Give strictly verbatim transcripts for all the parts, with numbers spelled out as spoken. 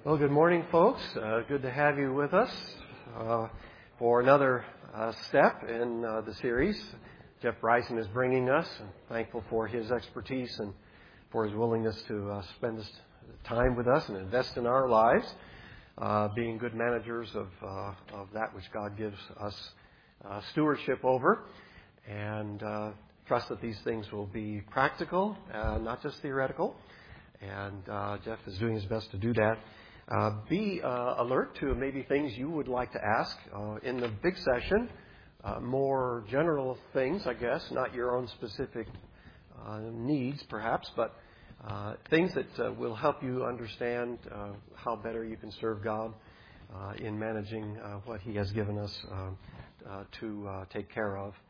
Well, good morning, folks. Uh, good to have you with us uh, for another uh, step in uh, the series Jeff Bryson is bringing us. I'm thankful for his expertise and for his willingness to uh, spend this time with us and invest in our lives, uh, being good managers of, uh, of that which God gives us uh, stewardship over, and uh, trust that these things will be practical, uh, not just theoretical. And uh, Jeff is doing his best to do that. Uh, be uh, alert to maybe things you would like to ask uh, in the big session, uh, more general things, I guess, not your own specific uh, needs, perhaps, but uh, things that uh, will help you understand uh, how better you can serve God uh, in managing uh, what He has given us uh, uh, to uh, take care of.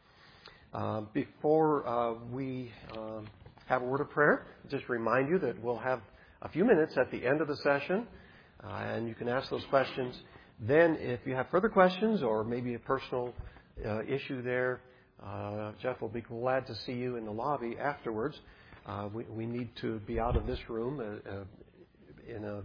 Uh, before uh, we uh, have a word of prayer, just remind you that we'll have a few minutes at the end of the session. Uh, and you can ask those questions. Then if you have further questions or maybe a personal uh, issue there, uh, Jeff will be glad to see you in the lobby afterwards. Uh, we, we need to be out of this room uh, uh, in a,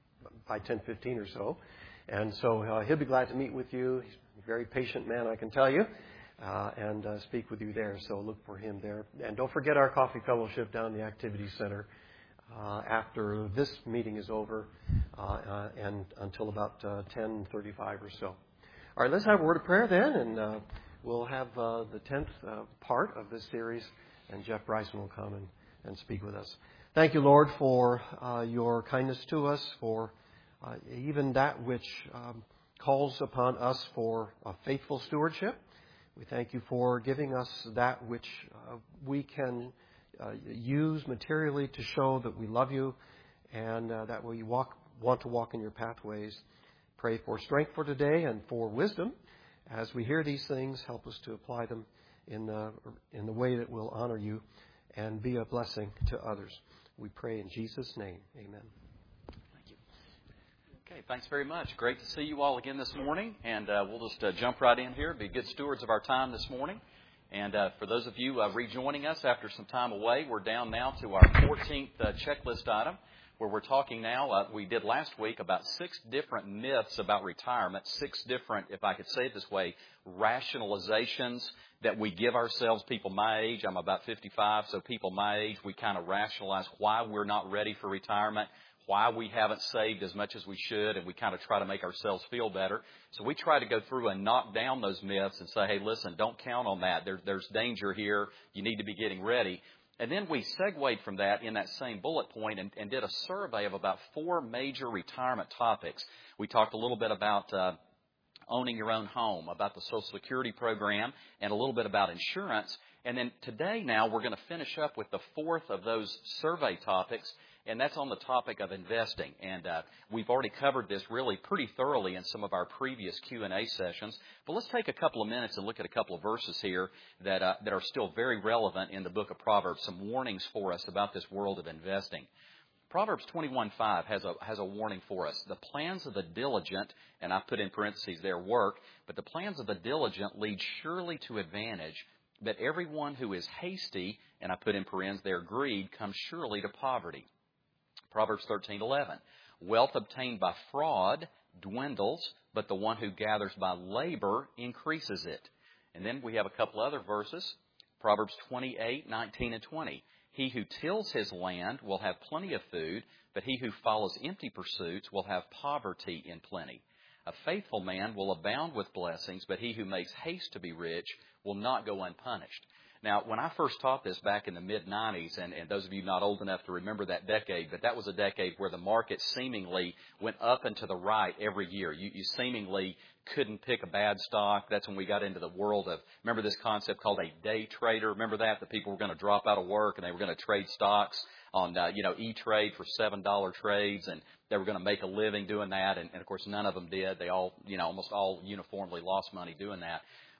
by ten fifteen or so. And so uh, he'll be glad to meet with you. He's a very patient man, I can tell you, uh, and uh, speak with you there. So look for him there. And don't forget our coffee fellowship down in the Activity Center. Uh, after this meeting is over uh, uh, and until about uh, ten thirty-five or so. All right, let's have a word of prayer then, and uh, we'll have uh, the tenth uh, part of this series, and Jeff Bryson will come and, and speak with us. Thank you, Lord, for uh, your kindness to us, for uh, even that which um, calls upon us for a faithful stewardship. We thank you for giving us that which uh, we can Uh, use materially to show that we love you and uh, that we walk, want to walk in your pathways. Pray for strength for today and for wisdom. As we hear these things, help us to apply them in the, in the way that will honor you and be a blessing to others. We pray in Jesus' name. Amen. Thank you. Okay, thanks very much. Great to see you all again this morning. And uh, we'll just uh, jump right in here. Be good stewards of our time this morning. And uh, for those of you uh, rejoining us after some time away, we're down now to our fourteenth uh, checklist item, where we're talking now, uh, we did last week, about six different myths about retirement, six different, if I could say it this way, rationalizations that we give ourselves. People my age, I'm about fifty-five, so people my age, we kind of rationalize why we're not ready for retirement, why we haven't saved as much as we should, and we kind of try to make ourselves feel better. So we try to go through and knock down those myths and say, hey, listen, don't count on that. There, there's danger here. You need to be getting ready. And then we segued from that in that same bullet point and, and did a survey of about four major retirement topics. We talked a little bit about uh, owning your own home, about the Social Security program, and a little bit about insurance. And then today now we're going to finish up with the fourth of those survey topics, and that's on the topic of investing. And uh, we've already covered this really pretty thoroughly in some of our previous Q and A sessions. But let's take a couple of minutes and look at a couple of verses here that uh, that are still very relevant in the book of Proverbs, some warnings for us about this world of investing. Proverbs twenty-one five has a has a warning for us. The plans of the diligent, and I put in parentheses their work, but the plans of the diligent lead surely to advantage, but everyone who is hasty, and I put in parentheses their greed, comes surely to poverty. Proverbs thirteen eleven. Wealth obtained by fraud dwindles, but the one who gathers by labor increases it. And then we have a couple other verses. Proverbs twenty-eight nineteen and twenty. He who tills his land will have plenty of food, but he who follows empty pursuits will have poverty in plenty. A faithful man will abound with blessings, but he who makes haste to be rich will not go unpunished. Now, when I first taught this back in the mid nineties, and, and those of you not old enough to remember that decade, but that was a decade where the market seemingly went up and to the right every year. You, you seemingly couldn't pick a bad stock. That's when we got into the world of, remember this concept called a day trader? Remember that? The people were going to drop out of work and they were going to trade stocks on, uh, you know, E-Trade for seven dollar trades, and they were going to make a living doing that. And, and, of course, none of them did. They all, you know, almost all uniformly lost money doing that.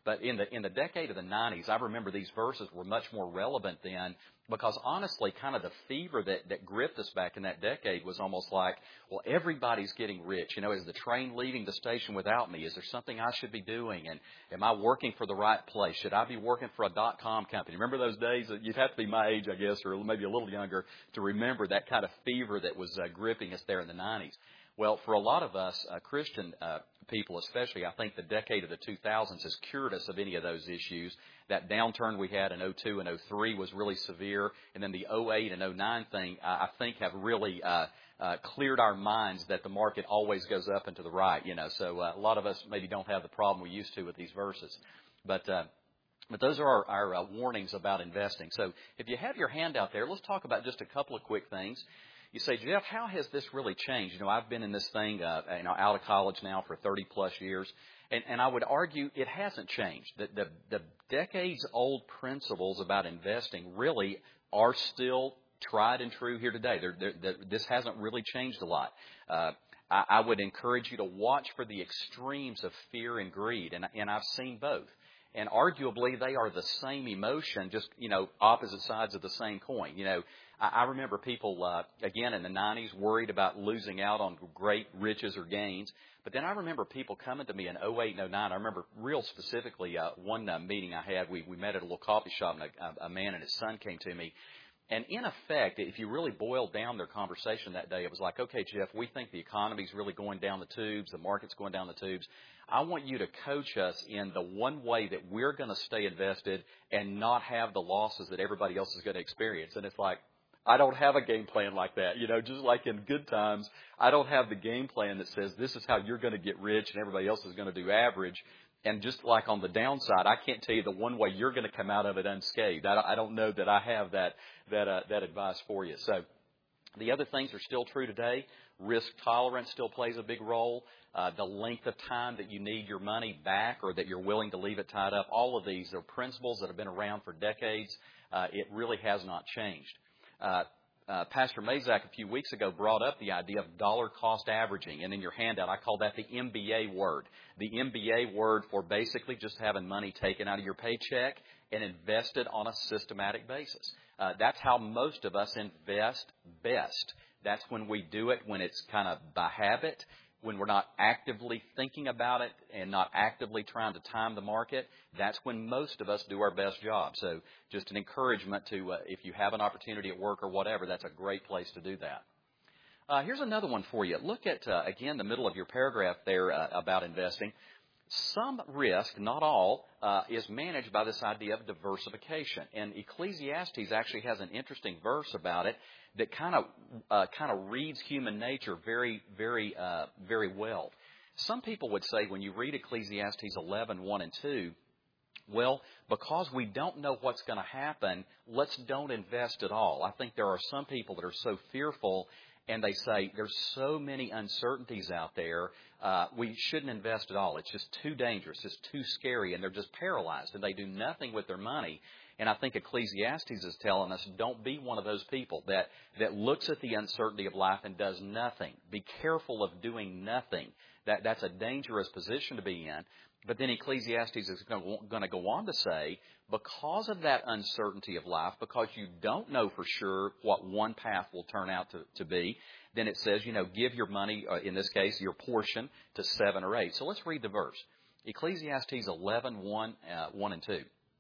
But in the in the decade of the nineties, I remember these verses were much more relevant then, because honestly, kind of the fever that, that gripped us back in that decade was almost like, well, everybody's getting rich. You know, is the train leaving the station without me? Is there something I should be doing? And am I working for the right place? Should I be working for a dot-com company? Remember those days? You'd have to be my age, I guess, or maybe a little younger, to remember that kind of fever that was uh, gripping us there in the nineties. Well, for a lot of us, uh, Christian uh, people especially, I think the decade of the two thousands has cured us of any of those issues. That downturn we had in oh two and oh three was really severe, and then the oh eight and oh nine thing, uh, I think, have really uh, uh, cleared our minds that the market always goes up and to the right, you know. So uh, a lot of us maybe don't have the problem we used to with these verses. But uh, But those are our, our uh, warnings about investing. So if you have your hand out there, let's talk about just a couple of quick things. You say, Jeff, how has this really changed? You know, I've been in this thing, uh, you know, out of college now for thirty plus years, and, and I would argue it hasn't changed. The, the, the decades-old principles about investing really are still tried and true here today. They're, they're, they're, this hasn't really changed a lot. Uh, I, I would encourage you to watch for the extremes of fear and greed, and, and I've seen both. And arguably, they are the same emotion, just, you know, opposite sides of the same coin. You know, I, I remember people, uh, again, in the nineties, worried about losing out on great riches or gains. But then I remember people coming to me in oh eight and oh nine. I remember real specifically uh, one uh, meeting I had. We, we met at a little coffee shop, and a, a man and his son came to me. And in effect, if you really boiled down their conversation that day, it was like, okay, Jeff, we think the economy's really going down the tubes, the market's going down the tubes. I want you to coach us in the one way that we're going to stay invested and not have the losses that everybody else is going to experience. And it's like, I don't have a game plan like that. You know, just like in good times, I don't have the game plan that says this is how you're going to get rich and everybody else is going to do average. And just like on the downside, I can't tell you the one way you're going to come out of it unscathed. I don't know that I have that that uh, that advice for you. So the other things are still true today. Risk tolerance still plays a big role. Uh, the length of time that you need your money back or that you're willing to leave it tied up, all of these are principles that have been around for decades. Uh, it really has not changed. Uh, Uh, Pastor Mazak a few weeks ago brought up the idea of dollar cost averaging. And in your handout, I call that the M B A word. The M B A word for basically just having money taken out of your paycheck and invested on a systematic basis. Uh, that's how most of us invest best. That's when we do it, when it's kind of by habit, when we're not actively thinking about it and not actively trying to time the market. That's when most of us do our best job. So just an encouragement to, uh, if you have an opportunity at work or whatever, that's a great place to do that. Uh, here's another one for you. Look at, uh, again, the middle of your paragraph there uh, about investing. Some risk, not all, uh, is managed by this idea of diversification. And Ecclesiastes actually has an interesting verse about it that kind of uh, kind of reads human nature very, very, uh, very well. Some people would say when you read Ecclesiastes eleven, one and two, well, because we don't know what's going to happen, let's don't invest at all. I think there are some people that are so fearful, and they say there's so many uncertainties out there, uh, we shouldn't invest at all. It's just too dangerous. It's too scary, and they're just paralyzed, and they do nothing with their money. And I think Ecclesiastes is telling us, don't be one of those people that, that looks at the uncertainty of life and does nothing. Be careful of doing nothing. That, that's a dangerous position to be in. But then Ecclesiastes is going to go on to say, because of that uncertainty of life, because you don't know for sure what one path will turn out to, to be, then it says, you know, give your money, uh, in this case, your portion to seven or eight. So let's read the verse. Ecclesiastes eleven, one, uh, one and two.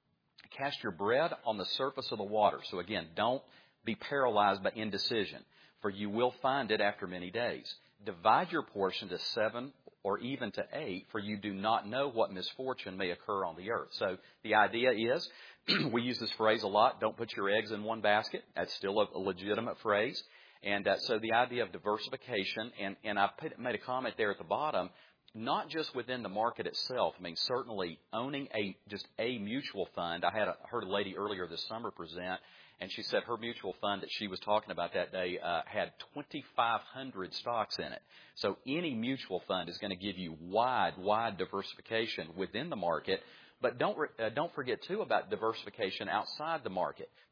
Cast your bread on the surface of the water. So again, don't be paralyzed by indecision, for you will find it after many days. Divide your portion to seven or even to eight, for you do not know what misfortune may occur on the earth. So the idea is, we use this phrase a lot, don't put your eggs in one basket. That's still a, a legitimate phrase. And uh, so the idea of diversification, and, and I put, made a comment there at the bottom, not just within the market itself. I mean, certainly owning a just a mutual fund. I had a, heard a lady earlier this summer present, and she said her mutual fund that she was talking about that day uh, had twenty-five hundred stocks in it. So any mutual fund is going to give you wide, wide diversification within the market. But don't uh, don't forget, too, about diversification outside the market.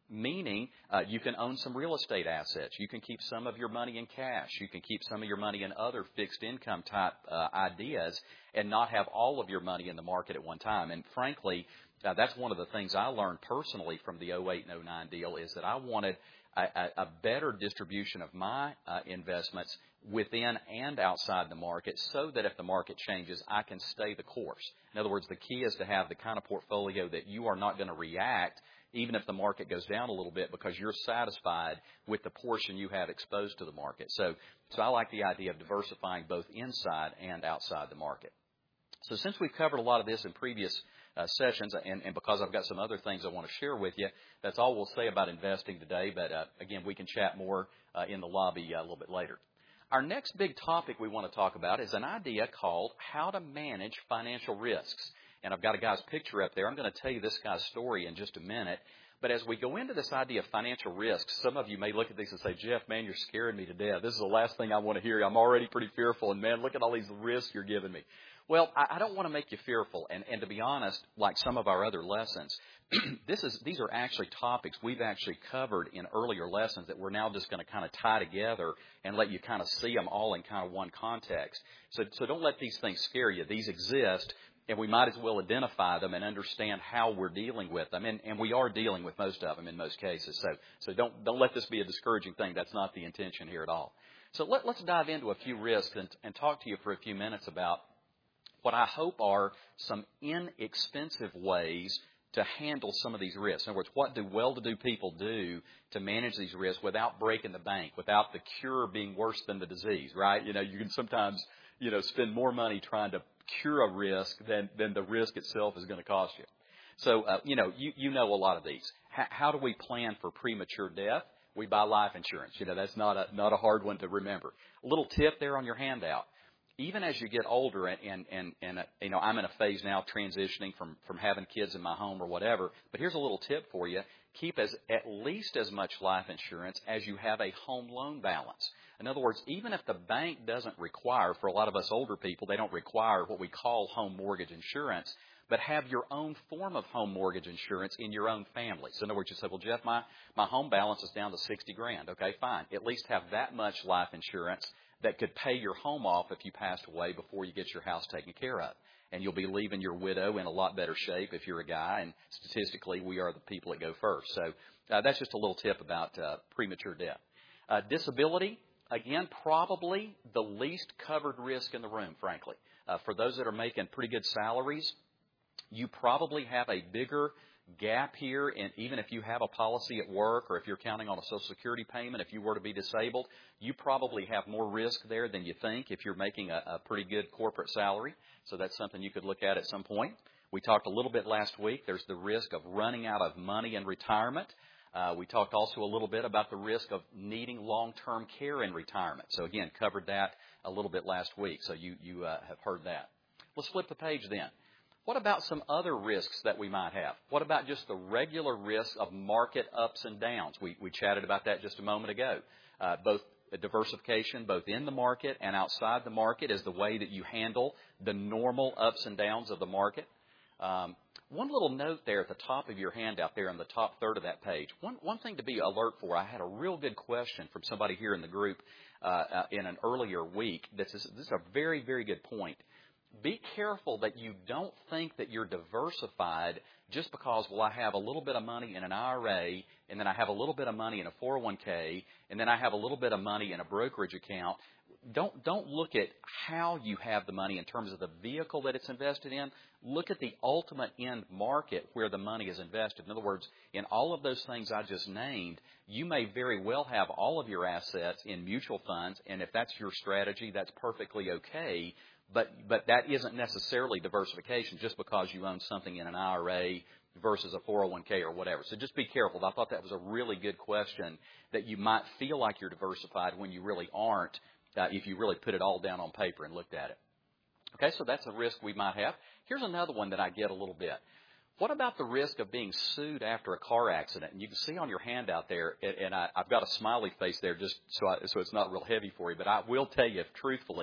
meaning uh, you can own some real estate assets. You can keep some of your money in cash. You can keep some of your money in other fixed income type uh, ideas and not have all of your money in the market at one time. And frankly, uh, that's one of the things I learned personally from the oh eight and oh nine deal is that I wanted a, a, a better distribution of my uh, investments within and outside the market so that if the market changes, I can stay the course. In other words, the key is to have the kind of portfolio that you are not going to react even if the market goes down a little bit because you're satisfied with the portion you have exposed to the market. So, so I like the idea of diversifying both inside and outside the market. So since we've covered a lot of this in previous uh, sessions, and, and because I've got some other things I want to share with you, that's all we'll say about investing today. But uh, again, we can chat more uh, in the lobby uh, a little bit later. Our next big topic we want to talk about is an idea called how to manage financial risks. And I've got a guy's picture up there. I'm going to tell you this guy's story in just a minute. But as we go into this idea of financial risks, some of you may look at these and say, Jeff, man, you're scaring me to death. This is the last thing I want to hear. I'm already pretty fearful. And, man, look at all these risks you're giving me. Well, I, I don't want to make you fearful. And, and to be honest, like some of our other lessons, this is these are actually topics we've actually covered in earlier lessons that we're now just going to kind of tie together and let you kind of see them all in kind of one context. So, so don't let these things scare you. These exist. And we might as well identify them and understand how we're dealing with them. And, and we are dealing with most of them in most cases. So, so don't, don't let this be a discouraging thing. That's not the intention here at all. So let, let's dive into a few risks and, and talk to you for a few minutes about what I hope are some inexpensive ways to handle some of these risks. In other words, what do well-to-do people do to manage these risks without breaking the bank, without the cure being worse than the disease, right? You know, you can sometimes, you know, spend more money trying to cure a risk than, than the risk itself is going to cost you. So, uh, you know, you, you know a lot of these. H- how do we plan for premature death? We buy life insurance. You know, that's not a, not a hard one to remember. A little tip there on your handout. Even as you get older, and, and, and, and uh, you know, I'm in a phase now transitioning from, from having kids in my home or whatever, but here's a little tip for you. Keep as at least as much life insurance as you have a home loan balance. In other words, even if the bank doesn't require, for a lot of us older people, they don't require what we call home mortgage insurance, but have your own form of home mortgage insurance in your own family. So in other words, you say, well, Jeff, my, my home balance is down to sixty grand. Okay, fine. At least have that much life insurance that could pay your home off if you passed away before you get your house taken care of. And you'll be leaving your widow in a lot better shape if you're a guy. And statistically, we are the people that go first. So uh, that's just a little tip about uh, premature death. Uh, disability, again, probably the least covered risk in the room, frankly. Uh, for those that are making pretty good salaries, you probably have a bigger gap here. And even if you have a policy at work or if you're counting on a Social Security payment, if you were to be disabled, you probably have more risk there than you think if you're making a, a pretty good corporate salary. So that's something you could look at at some point. We talked a little bit last week. There's the risk of running out of money in retirement. Uh, we talked also a little bit about the risk of needing long-term care in retirement. So again, covered that a little bit last week. So you, you uh, have heard that. Let's flip the page then. What about some other risks that we might have? What about just the regular risk of market ups and downs? We, we chatted about that just a moment ago. Uh, both diversification, both in the market and outside the market, is the way that you handle the normal ups and downs of the market. Um, one little note there at the top of your handout there in the top third of that page. One, one thing to be alert for, I had a real good question from somebody here in the group uh, uh, in an earlier week. This is, this is a very, very good point. Be careful that you don't think that you're diversified just because, well, I have a little bit of money in an I R A, and then I have a little bit of money in a four oh one k, and then I have a little bit of money in a brokerage account. Don't don't look at how you have the money in terms of the vehicle that it's invested in. Look at the ultimate end market where the money is invested. In other words, in all of those things I just named, you may very well have all of your assets in mutual funds, and if that's your strategy, that's perfectly okay. But but that isn't necessarily diversification just because you own something in an I R A versus a four oh one k or whatever. So just be careful. I thought that was a really good question, that you might feel like you're diversified when you really aren't, uh, if you really put it all down on paper and looked at it. Okay, so that's a risk we might have. Here's another one that I get a little bit. What about the risk of being sued after a car accident? And you can see on your handout there, and I, I've got a smiley face there just so, I, so it's not real heavy for you, but I will tell you truthfully,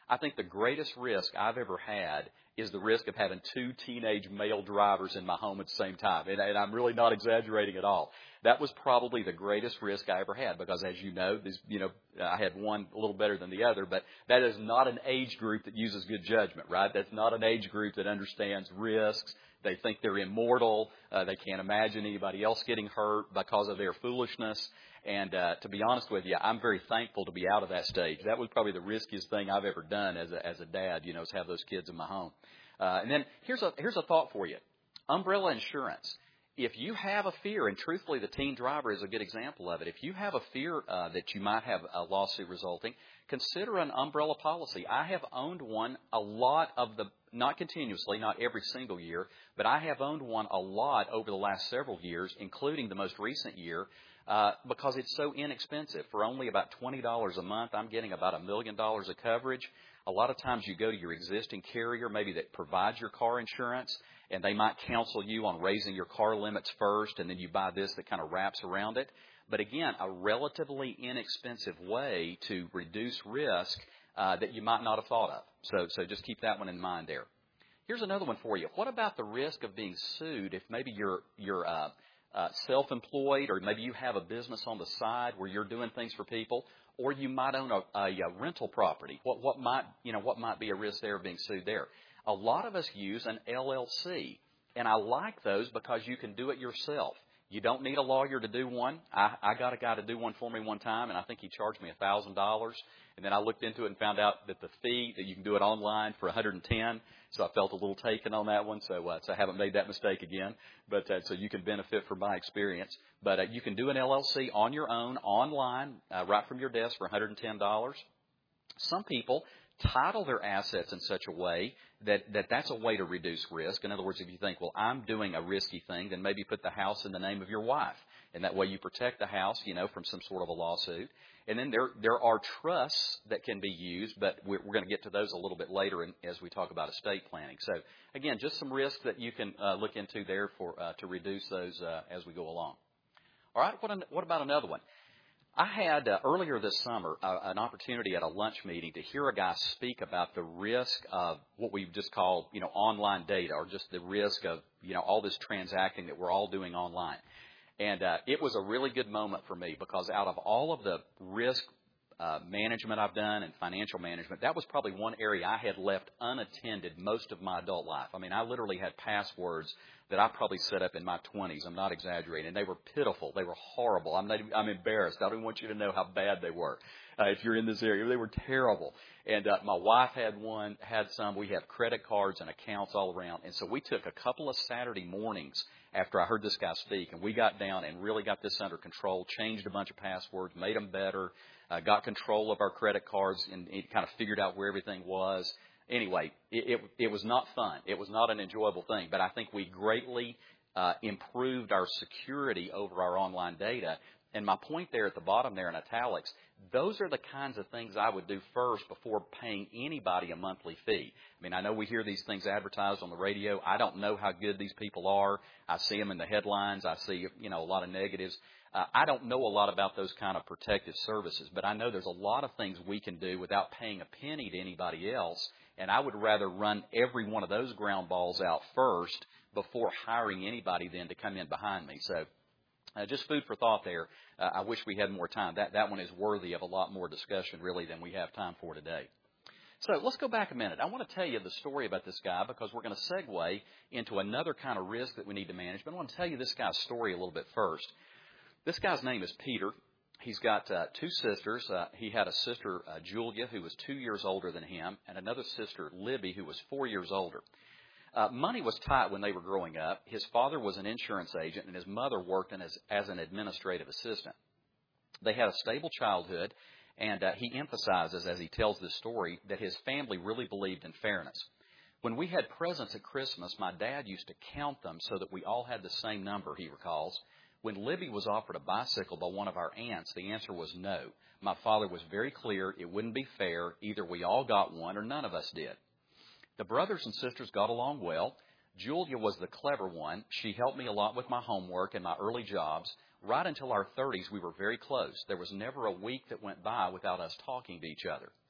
I think the greatest risk I've ever had is the risk of having two teenage male drivers in my home at the same time. And, and I'm really not exaggerating at all. That was probably the greatest risk I ever had because, as you know, this, you know, I had one a little better than the other, but that is not an age group that uses good judgment, right? That's not an age group that understands risks. They think they're immortal. Uh, they can't imagine anybody else getting hurt because of their foolishness. And uh, to be honest with you, I'm very thankful to be out of that stage. That was probably the riskiest thing I've ever done as a, as a dad, you know, is have those kids in my home. Uh, and then here's a here's a thought for you. Umbrella insurance. If you have a fear, and truthfully the teen driver is a good example of it, if you have a fear uh, that you might have a lawsuit resulting, consider an umbrella policy. I have owned one a lot of the, not continuously, not every single year, but I have owned one a lot over the last several years, including the most recent year, uh, because it's so inexpensive. For only about twenty dollars a month, I'm getting about a million dollars of coverage. A lot of times you go to your existing carrier, maybe that provides your car insurance, and they might counsel you on raising your car limits first, and then you buy this that kind of wraps around it. But again, a relatively inexpensive way to reduce risk uh, that you might not have thought of. So, so just keep that one in mind there. Here's another one for you. What about the risk of being sued if maybe you're you're uh, uh, self-employed, or maybe you have a business on the side where you're doing things for people, or you might own a, a, a rental property? What what might you know what might be a risk there of being sued there? A lot of us use an L L C, and I like those because you can do it yourself. You don't need a lawyer to do one. I, I got a guy to do one for me one time, and I think he charged me one thousand dollars. And then I looked into it and found out that the fee, that you can do it online for one hundred ten dollars. So I felt a little taken on that one, so, uh, so I haven't made that mistake again. But uh, so you can benefit from my experience. But uh, you can do an L L C on your own, online, uh, right from your desk for one hundred ten dollars. Some people title their assets in such a way that, that that's a way to reduce risk. In other words, if you think, well, I'm doing a risky thing, then maybe put the house in the name of your wife. And that way you protect the house, you know, from some sort of a lawsuit. And then there there are trusts that can be used, but we're, we're going to get to those a little bit later in, as we talk about estate planning. So, again, just some risks that you can uh, look into there for uh, to reduce those uh, as we go along. All right, what, an, what about another one? I had uh, earlier this summer uh, an opportunity at a lunch meeting to hear a guy speak about the risk of what we just call, you know, online data, or just the risk of, you know, all this transacting that we're all doing online. And uh, it was a really good moment for me because out of all of the risk uh, management I've done and financial management, that was probably one area I had left unattended most of my adult life. I mean, I literally had passwords that I probably set up in my twenties. I'm not exaggerating. And they were pitiful. They were horrible. I'm not even, I'm embarrassed. I don't even want you to know how bad they were. Uh, if you're in this area, they were terrible. And uh, my wife had one, had some. We have credit cards and accounts all around. And so we took a couple of Saturday mornings after I heard this guy speak, and we got down and really got this under control, changed a bunch of passwords, made them better, uh, got control of our credit cards, and it kind of figured out where everything was. Anyway, it, it, it was not fun. It was not an enjoyable thing, but I think we greatly uh, improved our security over our online data. And my point there at the bottom there in italics, those are the kinds of things I would do first before paying anybody a monthly fee. I mean, I know we hear these things advertised on the radio. I don't know how good these people are. I see them in the headlines. I see, you know, a lot of negatives. Uh, I don't know a lot about those kind of protective services, but I know there's a lot of things we can do without paying a penny to anybody else. And I would rather run every one of those ground balls out first before hiring anybody then to come in behind me. So uh, just food for thought there. Uh, I wish we had more time. That, that one is worthy of a lot more discussion, really, than we have time for today. So let's go back a minute. I want to tell you the story about this guy because we're going to segue into another kind of risk that we need to manage. But I want to tell you this guy's story a little bit first. This guy's name is Peter. He's got uh, two sisters. Uh, he had a sister, uh, Julia, who was two years older than him, and another sister, Libby, who was four years older. Uh, money was tight when they were growing up. His father was an insurance agent, and his mother worked in as, as an administrative assistant. They had a stable childhood, and uh, he emphasizes, as he tells this story, that his family really believed in fairness. When we had presents at Christmas, my dad used to count them so that we all had the same number, he recalls. When Libby was offered a bicycle by one of our aunts, the answer was no. My father was very clear it wouldn't be fair. Either we all got one or none of us did. The brothers and sisters got along well. Julia was the clever one. She helped me a lot with my homework and my early jobs. Right until our thirties, we were very close. There was never a week that went by without us talking to each other.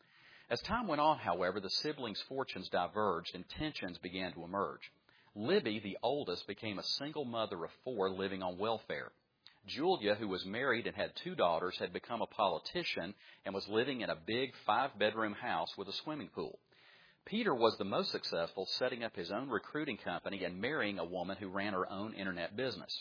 As time went on, however, the siblings' fortunes diverged and tensions began to emerge. Libby, the oldest, became a single mother of four living on welfare. Julia, who was married and had two daughters, had become a politician and was living in a big five-bedroom house with a swimming pool. Peter was the most successful, setting up his own recruiting company and marrying a woman who ran her own internet business.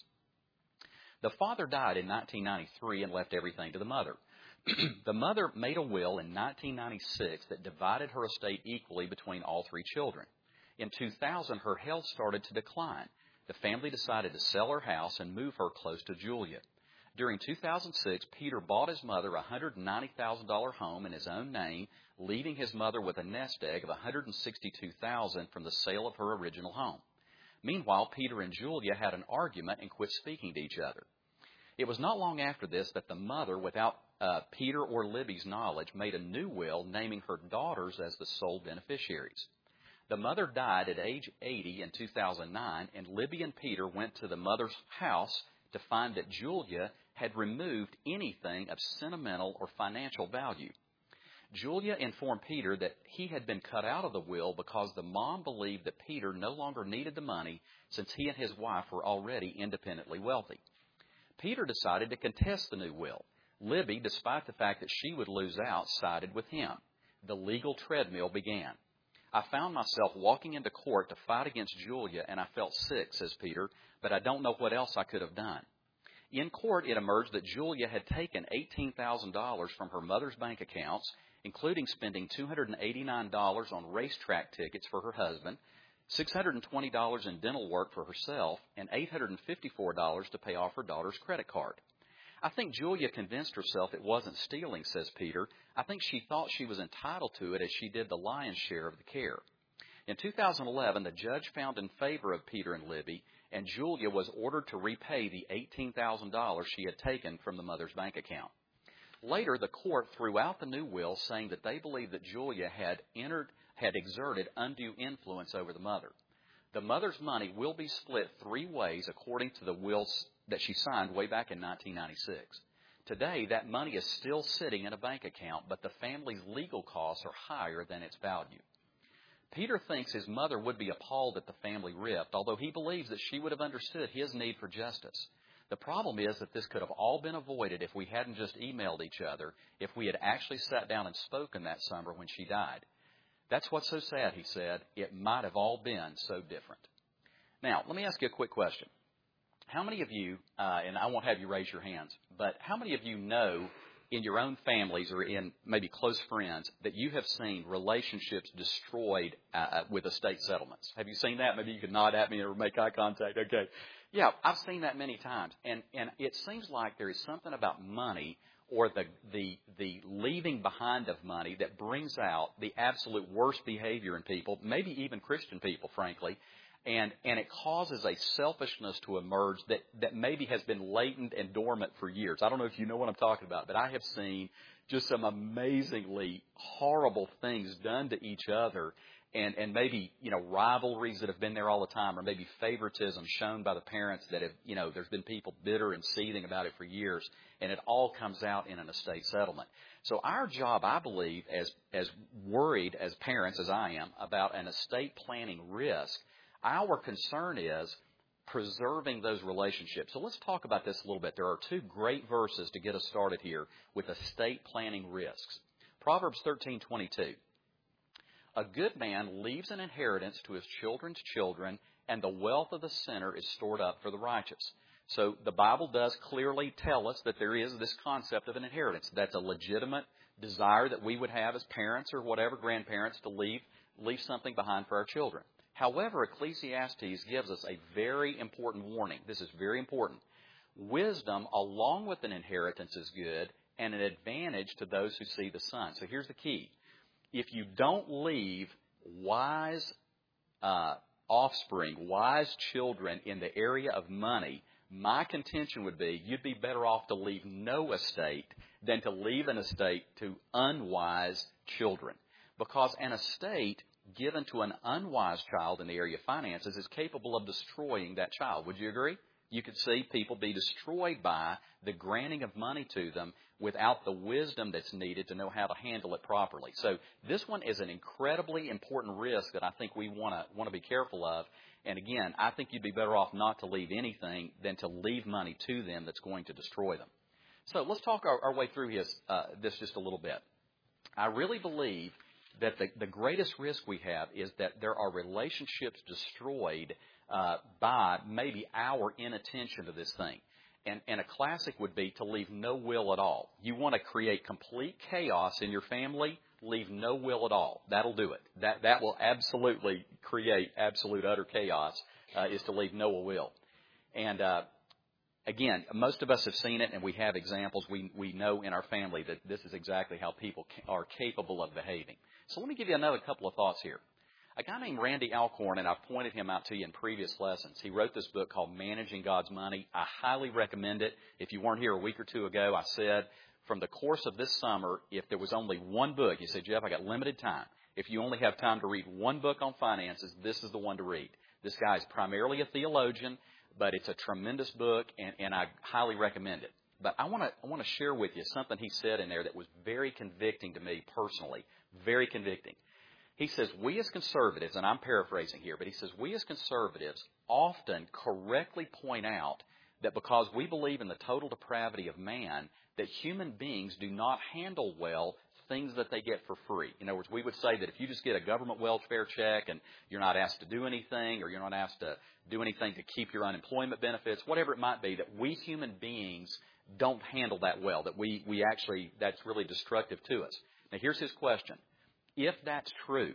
The father died in nineteen ninety-three and left everything to the mother. The mother made a will in nineteen ninety-six that divided her estate equally between all three children. In two thousand, her health started to decline. The family decided to sell her house and move her close to Julia. During two thousand six, Peter bought his mother a one hundred ninety thousand dollars home in his own name, leaving his mother with a nest egg of one hundred sixty-two thousand dollars from the sale of her original home. Meanwhile, Peter and Julia had an argument and quit speaking to each other. It was not long after this that the mother, without uh, Peter or Libby's knowledge, made a new will naming her daughters as the sole beneficiaries. The mother died at age eighty in two thousand nine, and Libby and Peter went to the mother's house to find that Julia had removed anything of sentimental or financial value. Julia informed Peter that he had been cut out of the will because the mom believed that Peter no longer needed the money since he and his wife were already independently wealthy. Peter decided to contest the new will. Libby, despite the fact that she would lose out, sided with him. The legal treadmill began. I found myself walking into court to fight against Julia, and I felt sick, says Peter, but I don't know what else I could have done. In court, it emerged that Julia had taken eighteen thousand dollars from her mother's bank accounts, including spending two hundred eighty-nine dollars on racetrack tickets for her husband, six hundred twenty dollars in dental work for herself, and eight hundred fifty-four dollars to pay off her daughter's credit card. I think Julia convinced herself it wasn't stealing, says Peter. I think she thought she was entitled to it as she did the lion's share of the care. In two thousand eleven, the judge found in favor of Peter and Libby, and Julia was ordered to repay the eighteen thousand dollars she had taken from the mother's bank account. Later, the court threw out the new will, saying that they believed that Julia had entered, had exerted undue influence over the mother. The mother's money will be split three ways according to the will that she signed way back in nineteen ninety-six. Today, that money is still sitting in a bank account, but the family's legal costs are higher than its value. Peter thinks his mother would be appalled at the family rift, although he believes that she would have understood his need for justice. The problem is that this could have all been avoided if we hadn't just emailed each other, if we had actually sat down and spoken that summer when she died. That's what's so sad, he said. It might have all been so different. Now, let me ask you a quick question. How many of you, uh, and I won't have you raise your hands, but how many of you know in your own families or in maybe close friends that you have seen relationships destroyed uh, with estate settlements? Have you seen that? Maybe you could nod at me or make eye contact. Okay. Yeah, I've seen that many times. And, and it seems like there is something about money or the, the, the leaving behind of money that brings out the absolute worst behavior in people, maybe even Christian people, frankly. And, and it causes a selfishness to emerge that, that maybe has been latent and dormant for years. I don't know if you know what I'm talking about, but I have seen just some amazingly horrible things done to each other, and, and maybe, you know, rivalries that have been there all the time, or maybe favoritism shown by the parents that have, you know, there's been people bitter and seething about it for years, and it all comes out in an estate settlement. So our job, I believe, as, as worried as parents as I am about an estate planning risk, our concern is preserving those relationships. So let's talk about this a little bit. There are two great verses to get us started here with estate planning risks. Proverbs thirteen twenty-two. A good man leaves an inheritance to his children's children, and the wealth of the sinner is stored up for the righteous. So the Bible does clearly tell us that there is this concept of an inheritance. That's a legitimate desire that we would have as parents or whatever grandparents to leave, leave something behind for our children. However, Ecclesiastes gives us a very important warning. This is very important. Wisdom, along with an inheritance, is good and an advantage to those who see the sun. So here's the key. If you don't leave wise uh, offspring, wise children in the area of money, my contention would be you'd be better off to leave no estate than to leave an estate to unwise children. Because an estate given to an unwise child in the area of finances is capable of destroying that child. Would you agree? You could see people be destroyed by the granting of money to them without the wisdom that's needed to know how to handle it properly. So this one is an incredibly important risk that I think we want to want to be careful of. And again, I think you'd be better off not to leave anything than to leave money to them that's going to destroy them. So let's talk our, our way through his, uh, this just a little bit. I really believe that the, the greatest risk we have is that there are relationships destroyed uh, by maybe our inattention to this thing. And, and a classic would be to leave no will at all. You want to create complete chaos in your family, leave no will at all. That'll do it. That that will absolutely create absolute utter chaos, uh, is to leave no will. And uh, again, most of us have seen it, and we have examples. We we know in our family that this is exactly how people ca- are capable of behaving. So let me give you another couple of thoughts here. A guy named Randy Alcorn, and I've pointed him out to you in previous lessons. He wrote this book called Managing God's Money. I highly recommend it. If you weren't here a week or two ago, I said from the course of this summer, if there was only one book, you said, Jeff, I got limited time. If you only have time to read one book on finances, this is the one to read. This guy is primarily a theologian, but it's a tremendous book, and, and I highly recommend it. But I want to I want to share with you something he said in there that was very convicting to me personally, very convicting. He says, we as conservatives, and I'm paraphrasing here, but he says, we as conservatives often correctly point out that because we believe in the total depravity of man, that human beings do not handle well things that they get for free. In other words, we would say that if you just get a government welfare check and you're not asked to do anything, or you're not asked to do anything to keep your unemployment benefits, whatever it might be, that we human beings don't handle that well, that we, we actually, that's really destructive to us. Now, here's his question. If that's true,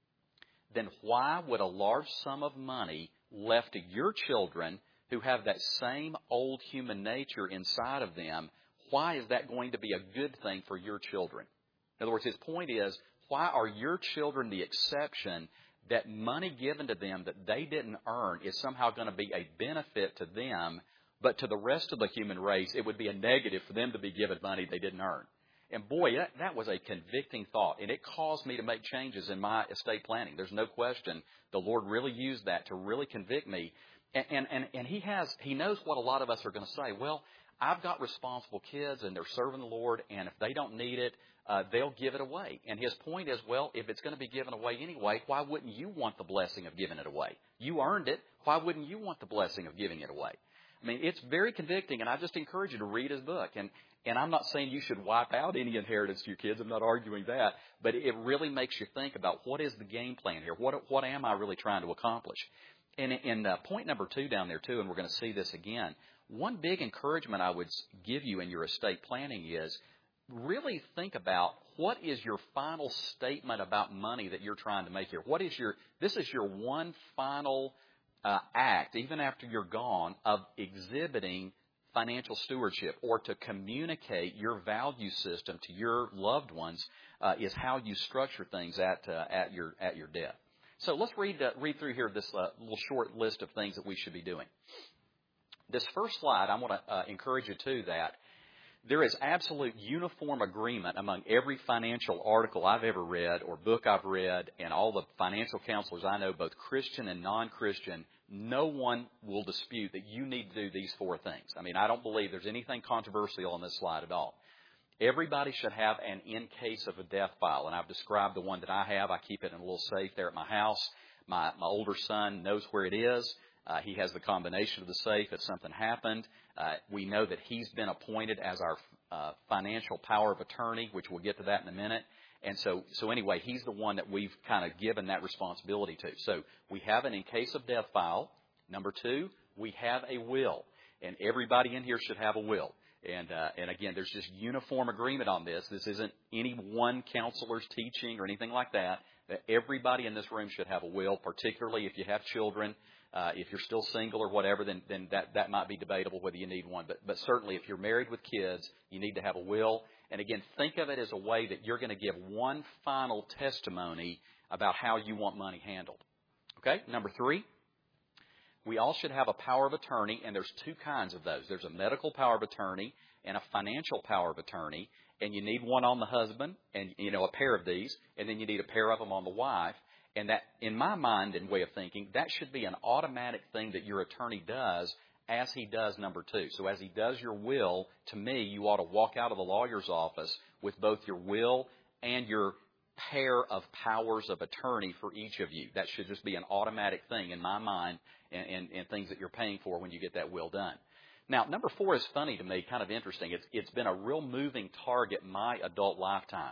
then why would a large sum of money left to your children who have that same old human nature inside of them, why is that going to be a good thing for your children? In other words, his point is, why are your children the exception that money given to them that they didn't earn is somehow going to be a benefit to them, but to the rest of the human race, it would be a negative for them to be given money they didn't earn? And boy, that, that was a convicting thought, and it caused me to make changes in my estate planning. There's no question the Lord really used that to really convict me. And, and, and, and he has, he knows what a lot of us are going to say. Well, I've got responsible kids, and they're serving the Lord, and if they don't need it, uh, they'll give it away. And his point is, well, if it's going to be given away anyway, why wouldn't you want the blessing of giving it away? You earned it. Why wouldn't you want the blessing of giving it away? I mean, it's very convicting, and I just encourage you to read his book. And And I'm not saying you should wipe out any inheritance to your kids. I'm not arguing that. But it really makes you think about what is the game plan here? What what am I really trying to accomplish? And in uh, point number two down there, too, and we're going to see this again, one big encouragement I would give you in your estate planning is really think about what is your final statement about money that you're trying to make here. What is your, this is your one final uh, act, even after you're gone, of exhibiting financial stewardship, or to communicate your value system to your loved ones, uh, is how you structure things at uh, at your at your death. So let's read uh, read through here this uh, little short list of things that we should be doing. This first slide, I want to uh, encourage you to that there is absolute uniform agreement among every financial article I've ever read or book I've read, and all the financial counselors I know, both Christian and non-Christian. No one will dispute that you need to do these four things. I mean, I don't believe there's anything controversial on this slide at all. Everybody should have an in case of a death file, and I've described the one that I have. I keep it in a little safe there at my house. My, my older son knows where it is. Uh, he has the combination of the safe if something happened. Uh, we know that he's been appointed as our uh, financial power of attorney, which we'll get to that in a minute. And so, so anyway, he's the one that we've kind of given that responsibility to. So we have an in case of death file. Number two, we have a will. And everybody in here should have a will. And, uh, and again, there's just uniform agreement on this. This isn't any one counselor's teaching or anything like that. That everybody in this room should have a will, particularly if you have children. Uh, if you're still single or whatever, then, then that, that might be debatable whether you need one. But, but certainly if you're married with kids, you need to have a will. And again, think of it as a way that you're going to give one final testimony about how you want money handled. Okay, number three, we all should have a power of attorney, and there's two kinds of those. There's a medical power of attorney and a financial power of attorney, and you need one on the husband, and you know, a pair of these, and then you need a pair of them on the wife. And that, in my mind and way of thinking, that should be an automatic thing that your attorney does as he does number two. So as he does your will, to me, you ought to walk out of the lawyer's office with both your will and your pair of powers of attorney for each of you. That should just be an automatic thing in my mind and, and, and things that you're paying for when you get that will done. Now, number four is funny to me, kind of interesting. It's, it's been a real moving target my adult lifetime.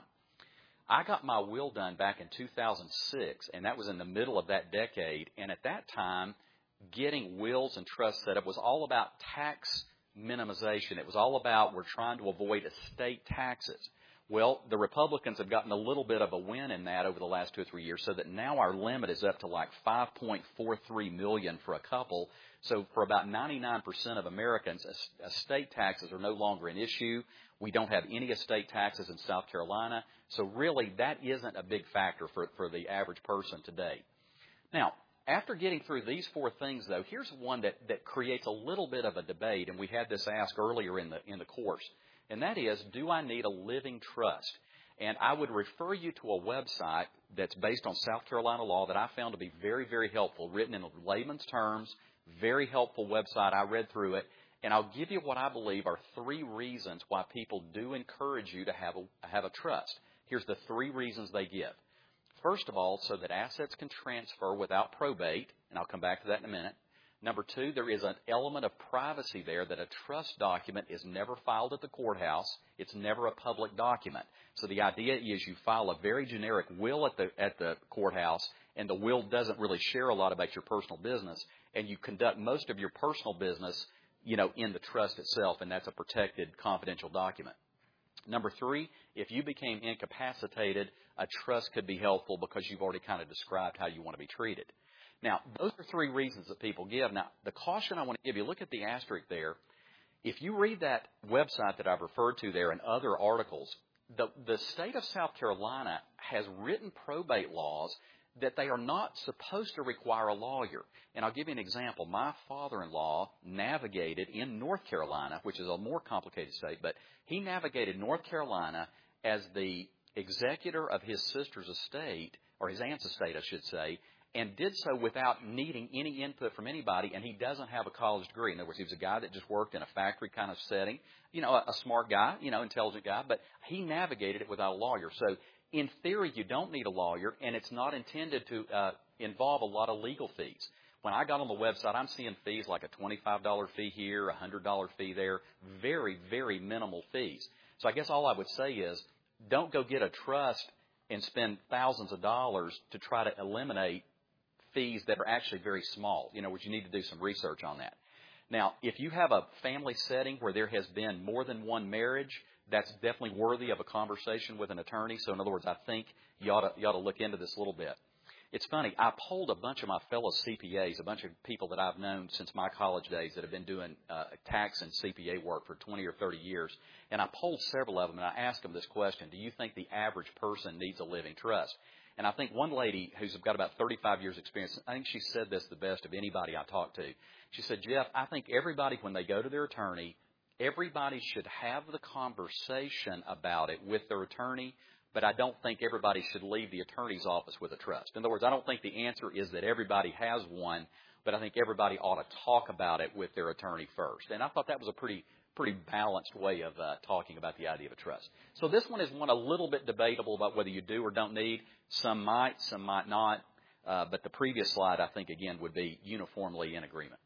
I got my will done back in two thousand six, and that was in the middle of that decade. And at that time, getting wills and trusts set up was all about tax minimization. It was all about we're trying to avoid estate taxes. Well, the Republicans have gotten a little bit of a win in that over the last two or three years, so that now our limit is up to like five point four three million dollars for a couple. So for about ninety-nine percent of Americans, estate taxes are no longer an issue. We don't have any estate taxes in South Carolina. So really, that isn't a big factor for, for the average person today. Now, after getting through these four things, though, here's one that, that creates a little bit of a debate, and we had this asked earlier in the in the course, and that is, do I need a living trust? And I would refer you to a website that's based on South Carolina law that I found to be very, very helpful, written in layman's terms, very helpful website. I read through it, and I'll give you what I believe are three reasons why people do encourage you to have a, have a trust. Here's the three reasons they give. First of all, so that assets can transfer without probate, and I'll come back to that in a minute. Number two, there is an element of privacy there that a trust document is never filed at the courthouse. It's never a public document. So the idea is you file a very generic will at the at the courthouse, and the will doesn't really share a lot about your personal business, and you conduct most of your personal business, you know, in the trust itself, and that's a protected, confidential document. Number three, if you became incapacitated, a trust could be helpful because you've already kind of described how you want to be treated. Now, those are three reasons that people give. Now, the caution I want to give you, look at the asterisk there. If you read that website that I've referred to there and other articles, the, the state of South Carolina has written probate laws that they are not supposed to require a lawyer. And I'll give you an example. My father-in-law navigated in North Carolina, which is a more complicated state, but he navigated North Carolina as the executor of his sister's estate, or his aunt's estate, I should say, and did so without needing any input from anybody, and he doesn't have a college degree. In other words, he was a guy that just worked in a factory kind of setting, you know, a, a smart guy, you know, intelligent guy, but he navigated it without a lawyer. So in theory, you don't need a lawyer, and it's not intended to uh, involve a lot of legal fees. When I got on the website, I'm seeing fees like a twenty-five dollars fee here, a one hundred dollars fee there, very, very minimal fees. So I guess all I would say is don't go get a trust and spend thousands of dollars to try to eliminate fees that are actually very small, you know, which you need to do some research on that. Now, if you have a family setting where there has been more than one marriage, that's definitely worthy of a conversation with an attorney. So in other words, I think you ought to, you ought to look into this a little bit. It's funny, I polled a bunch of my fellow C P As, a bunch of people that I've known since my college days that have been doing uh, tax and C P A work for twenty or thirty years, and I polled several of them, and I asked them this question: do you think the average person needs a living trust? And I think one lady who's got about thirty-five years experience, I think she said this the best of anybody I talked to. She said, Jeff, I think everybody, when they go to their attorney, everybody should have the conversation about it with their attorney, but I don't think everybody should leave the attorney's office with a trust. In other words, I don't think the answer is that everybody has one, but I think everybody ought to talk about it with their attorney first. And I thought that was a pretty pretty balanced way of uh, talking about the idea of a trust. So this one is one a little bit debatable about whether you do or don't need. Some might, some might not. Uh, but the previous slide, I think, again, would be uniformly in agreement.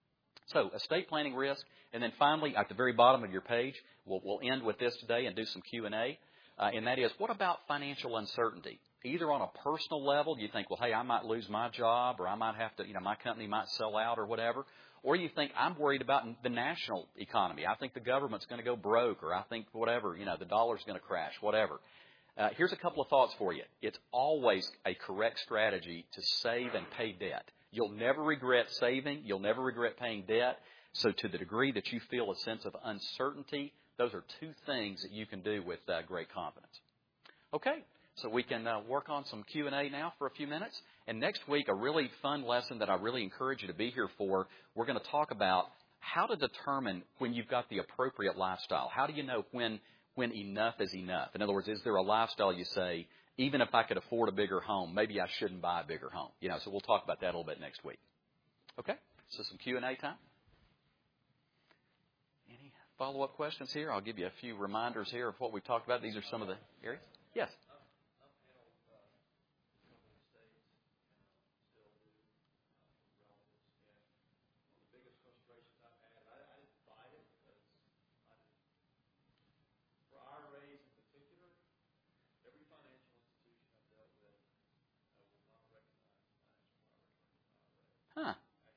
So estate planning risk. And then finally, at the very bottom of your page, we'll, we'll end with this today and do some Q and A. Uh, and that is, what about financial uncertainty? Either on a personal level, you think, well, hey, I might lose my job, or I might have to, you know, my company might sell out or whatever. Or you think, I'm worried about the national economy. I think the government's going to go broke, or I think whatever, you know, the dollar's going to crash, whatever. Uh, here's a couple of thoughts for you. It's always a correct strategy to save and pay debt. You'll never regret saving. You'll never regret paying debt. So to the degree that you feel a sense of uncertainty, those are two things that you can do with uh, great confidence. Okay, so we can uh, work on some Q and A now for a few minutes. And next week, a really fun lesson that I really encourage you to be here for, we're going to talk about how to determine when you've got the appropriate lifestyle. How do you know when when enough is enough? In other words, is there a lifestyle you say, even if I could afford a bigger home, maybe I shouldn't buy a bigger home? You know, so we'll talk about that a little bit next week. Okay, so some Q and A time. follow-up questions here? I'll give you a few reminders here of what we've talked about. These are some of the areas. Yes. Huh.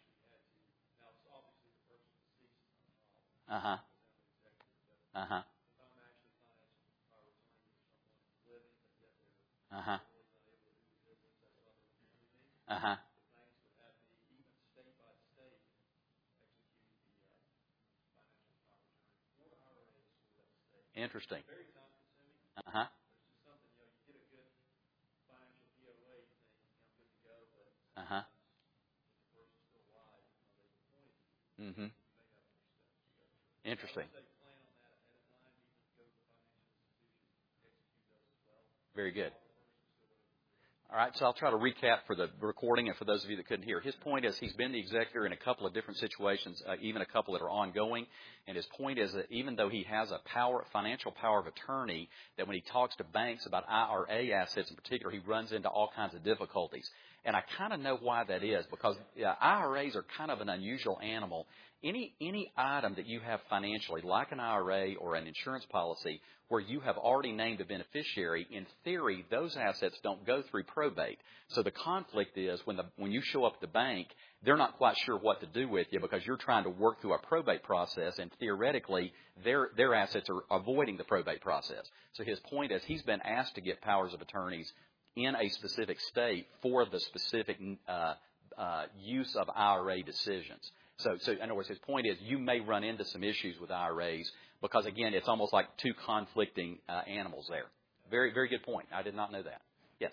Uh-huh. Uh-huh. Uh-huh. Uh-huh. Interesting. Uh-huh. Uh-huh. Mm-hmm. Interesting. Very good. All right, so I'll try to recap for the recording and for those of you that couldn't hear. His point is he's been the executor in a couple of different situations, uh, even a couple that are ongoing. And his point is that even though he has a power, financial power of attorney, that when he talks to banks about I R A assets in particular, he runs into all kinds of difficulties. And I kind of know why that is, because uh, I R As are kind of an unusual animal. Any any item that you have financially, like an I R A or an insurance policy, where you have already named a beneficiary, in theory, those assets don't go through probate. So the conflict is when the when you show up at the bank, they're not quite sure what to do with you because you're trying to work through a probate process, and theoretically, their their assets are avoiding the probate process. So his point is he's been asked to get powers of attorneys in a specific state for the specific uh, uh, use of I R A decisions. So, so in other words, his point is you may run into some issues with I R As because, again, it's almost like two conflicting uh, animals there. Very, very good point. I did not know that. Yes?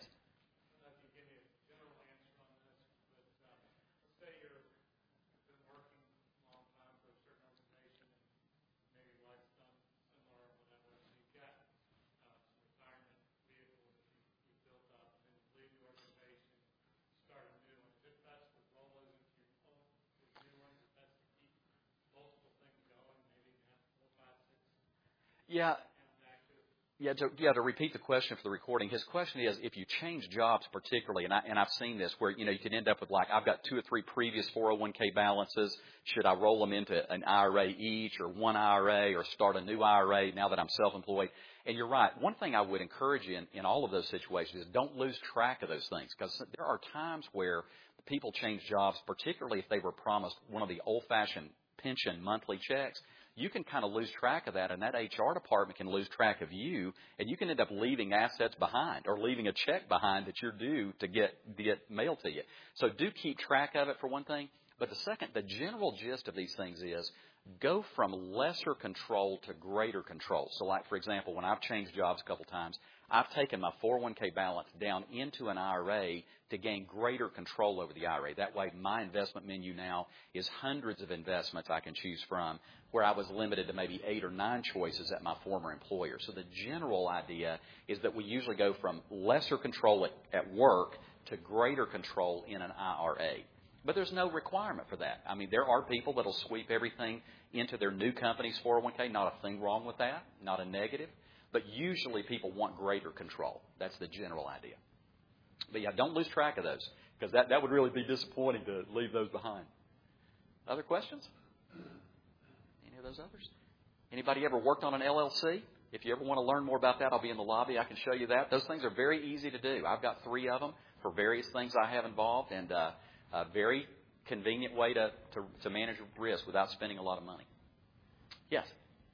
Yeah. Yeah, to, yeah, to repeat the question for the recording, his question is if you change jobs particularly, and, I, and I've seen this where, you know, you can end up with like, I've got two or three previous four oh one k balances. Should I roll them into an I R A each or one I R A or start a new I R A now that I'm self-employed? And you're right. One thing I would encourage you in, in all of those situations is don't lose track of those things because there are times where people change jobs, particularly if they were promised one of the old-fashioned pension monthly checks. You can kind of lose track of that, and that H R department can lose track of you, and you can end up leaving assets behind or leaving a check behind that you're due to get, get mailed to you. So do keep track of it for one thing. But the second, the general gist of these things is go from lesser control to greater control. So like, for example, when I've changed jobs a couple times, I've taken my four oh one k balance down into an I R A to gain greater control over the I R A. That way, my investment menu now is hundreds of investments I can choose from, where I was limited to maybe eight or nine choices at my former employer. So the general idea is that we usually go from lesser control at, at work to greater control in an I R A. But there's no requirement for that. I mean, there are people that will sweep everything into their new company's four oh one k. Not a thing wrong with that, not a negative. But usually people want greater control. That's the general idea. But yeah, don't lose track of those because that, that would really be disappointing to leave those behind. Other questions? Any of those others? Anybody ever worked on an L L C? If you ever want to learn more about that, I'll be in the lobby. I can show you that. Those things are very easy to do. I've got three of them for various things I have involved, and uh, a very convenient way to, to, to manage risk without spending a lot of money. Yes?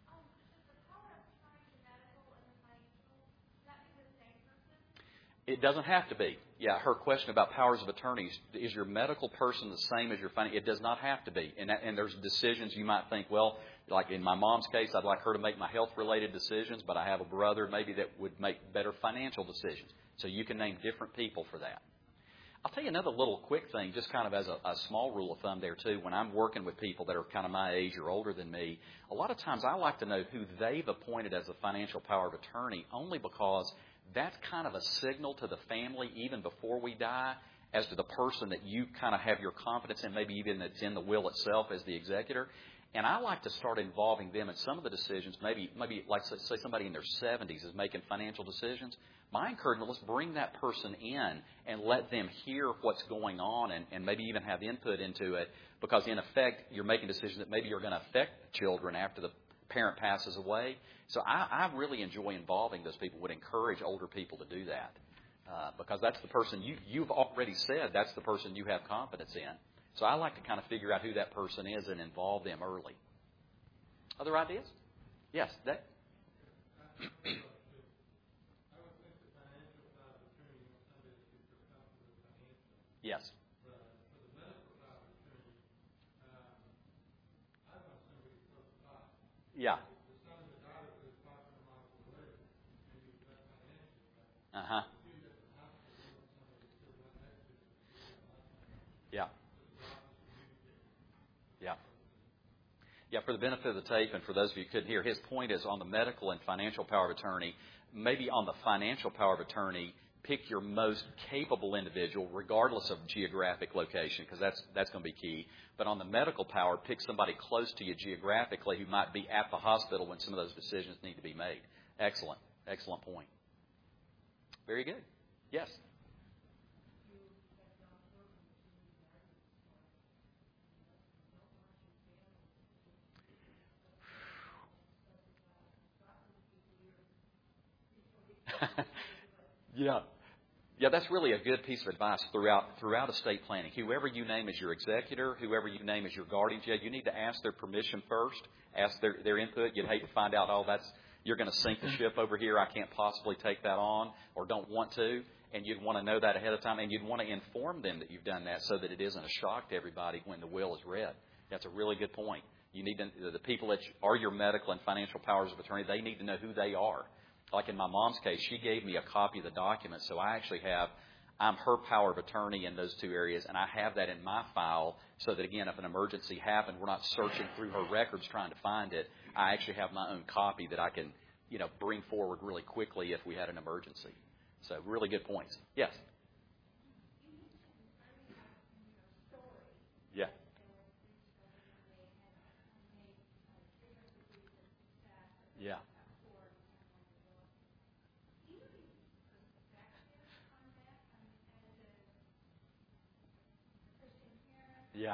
It doesn't have to be. Yeah, her question about powers of attorneys, is your medical person the same as your financial? It does not have to be. And, that, and there's decisions you might think, well, like in my mom's case, I'd like her to make my health-related decisions, but I have a brother maybe that would make better financial decisions. So you can name different people for that. I'll tell you another little quick thing, just kind of as a, a small rule of thumb there, too. When I'm working with people that are kind of my age or older than me, a lot of times I like to know who they've appointed as a financial power of attorney, only because that's kind of a signal to the family even before we die as to the person that you kind of have your confidence in, maybe even that's in the will itself as the executor. And I like to start involving them in some of the decisions. Maybe, maybe like say somebody in their seventies is making financial decisions. My encouragement, let's bring that person in and let them hear what's going on and, and maybe even have input into it. Because in effect, you're making decisions that maybe are going to affect children after the parent passes away. So I, I really enjoy involving those people, would encourage older people to do that. Uh, because that's the person you, you've already said that's the person you have confidence in. So I like to kind of figure out who that person is and involve them early. Other ideas? Yes, that. Yes. Yeah. Uh-huh. Yeah. Yeah. Yeah, for the benefit of the tape and for those of you who couldn't hear, his point is on the medical and financial power of attorney. Maybe on the financial power of attorney, pick your most capable individual regardless of geographic location, because that's that's going to be key. But on the medical power, pick somebody close to you geographically who might be at the hospital when some of those decisions need to be made. Excellent. Excellent point. Very good. Yes. Yeah. Yeah, that's really a good piece of advice throughout throughout estate planning. Whoever you name as your executor, whoever you name as your guardian, you need to ask their permission first, ask their, their input. You'd hate to find out, oh, that's you're going to sink the ship over here. I can't possibly take that on or don't want to. And you'd want to know that ahead of time, and you'd want to inform them that you've done that so that it isn't a shock to everybody when the will is read. That's a really good point. You need to, the people that are your medical and financial powers of attorney, they need to know who they are. Like in my mom's case, she gave me a copy of the document, so I actually have, I'm her power of attorney in those two areas, and I have that in my file so that, again, if an emergency happened, we're not searching through her records trying to find it. I actually have my own copy that I can, you know, bring forward really quickly if we had an emergency. So really good points. Yes? Yeah. Yeah. Yeah.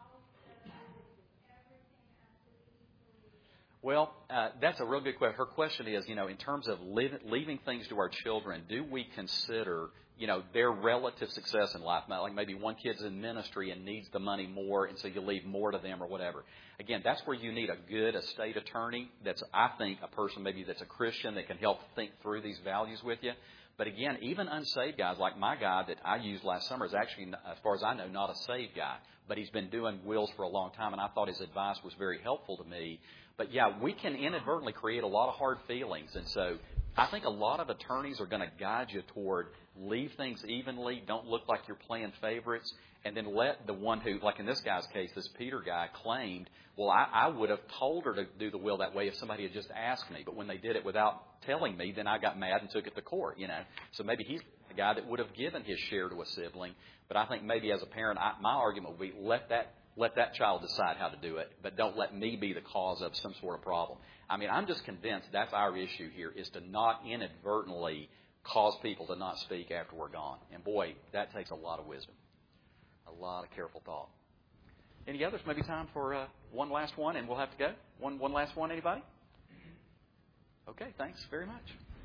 Well, uh, that's a real good question. Her question is, you know, in terms of live, leaving things to our children, do we consider, you know, their relative success in life? Like maybe one kid's in ministry and needs the money more, and so you leave more to them or whatever. Again, that's where you need a good estate attorney that's, I think, a person maybe that's a Christian that can help think through these values with you. But again, even unsaved guys, like my guy that I used last summer is actually, as far as I know, not a saved guy. But he's been doing wills for a long time, and I thought his advice was very helpful to me. But, yeah, we can inadvertently create a lot of hard feelings. And so I think a lot of attorneys are going to guide you toward leave things evenly, don't look like you're playing favorites, and then let the one who, like in this guy's case, this Peter guy claimed, well, I, I would have told her to do the will that way if somebody had just asked me. But when they did it without telling me, then I got mad and took it to court, you know. So maybe he's the guy that would have given his share to a sibling. But I think maybe as a parent, I, my argument would be let that Let that child decide how to do it, but don't let me be the cause of some sort of problem. I mean, I'm just convinced that's our issue here, is to not inadvertently cause people to not speak after we're gone. And, boy, that takes a lot of wisdom, a lot of careful thought. Any others? Maybe time for uh, one last one, and we'll have to go. One, one last one, anybody? Okay, thanks very much.